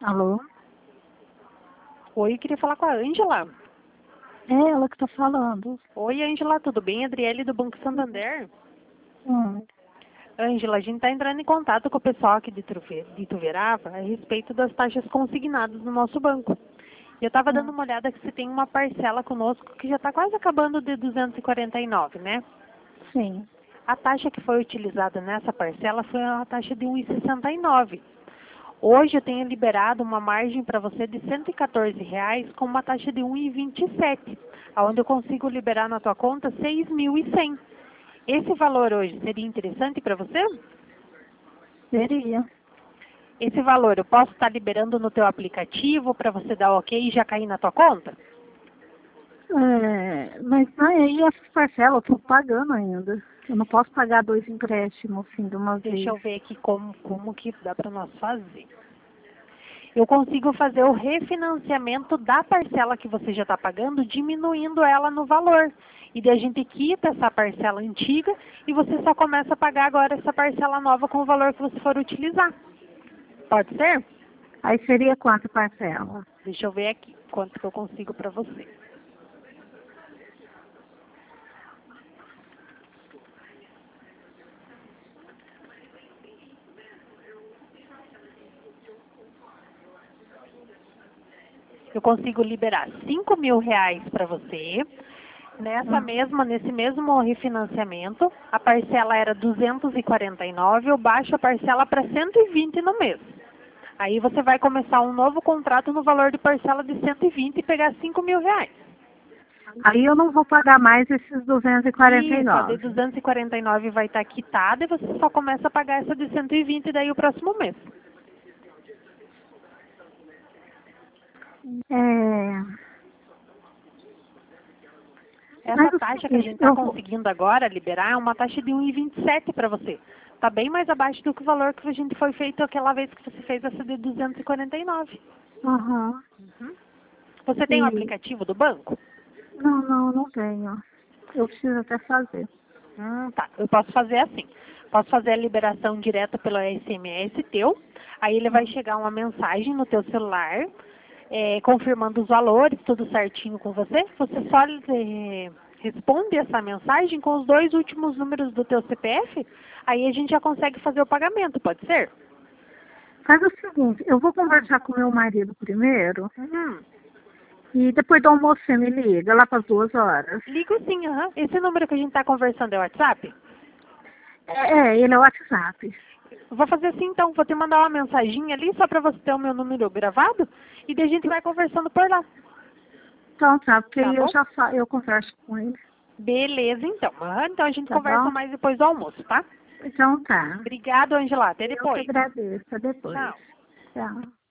Alô? Oi, eu queria falar com a Ângela. É ela que tá falando. Oi, Ângela, tudo bem? Adriele do Banco Santander. Hum. Ângela, a gente está entrando em contato com o pessoal aqui de Ituverava a respeito das taxas consignadas no nosso banco. E eu estava dando uma olhada que você tem uma parcela conosco que já está quase acabando de 249, né? Sim. A taxa que foi utilizada nessa parcela foi uma taxa de 1,69. Hoje eu tenho liberado uma margem para você de R$ 114 com uma taxa de 1,27, onde eu consigo liberar na tua conta 6.100. Esse valor hoje seria interessante para você? Seria. Esse valor eu posso estar liberando no teu aplicativo para você dar ok e já cair na tua conta? Mas aí essa parcela eu tô pagando ainda. Eu não posso pagar 2 empréstimos assim de uma vez. Deixa eu ver aqui como que dá para nós fazer. Eu consigo fazer o refinanciamento da parcela que você já está pagando, diminuindo ela no valor. E daí a gente quita essa parcela antiga e você só começa a pagar agora essa parcela nova com o valor que você for utilizar. Pode ser? Aí seria quanto parcela? Deixa eu ver aqui quanto que eu consigo para você. Eu consigo liberar R$ 5.000 para você. Nesse mesmo refinanciamento, a parcela era 249, eu baixo a parcela para 120 no mês. Aí você vai começar um novo contrato no valor de parcela de 120 e pegar R$ 5.000. Aí eu não vou pagar mais esses Isso, a de 249. 249 vai estar quitada e você só começa a pagar essa de 120 daí o próximo mês. Essa Mas o taxa que a seguinte, gente está conseguindo agora liberar é uma taxa de 1,27 para você. Está bem mais abaixo do que o valor que a gente foi feito aquela vez que você fez essa de 249. Aham. Você tem o aplicativo do banco? Não tenho. Eu preciso até fazer. Tá. Eu posso fazer assim. Posso fazer a liberação direta pelo SMS teu. Aí ele vai chegar uma mensagem no teu celular, confirmando os valores, tudo certinho com você. Você só responde essa mensagem com os 2 últimos números do teu CPF. Aí a gente já consegue fazer o pagamento, pode ser? Faz o seguinte, eu vou conversar com meu marido primeiro. Uhum. E depois do almoço você me liga, lá para as 2 horas. Ligo sim, aham. Esse número que a gente está conversando é o WhatsApp? Ele é o WhatsApp. Vou fazer assim então, vou te mandar uma mensaginha ali só para você ter o meu número gravado e daí a gente vai conversando por lá. Então tá, porque Tá bom? eu converso com ele. Beleza então. Então a gente Tá conversa bom? mais depois do almoço, tá? Então tá. Obrigado, Angela. Até Eu que depois. agradeço. Até depois. Tchau. Tchau.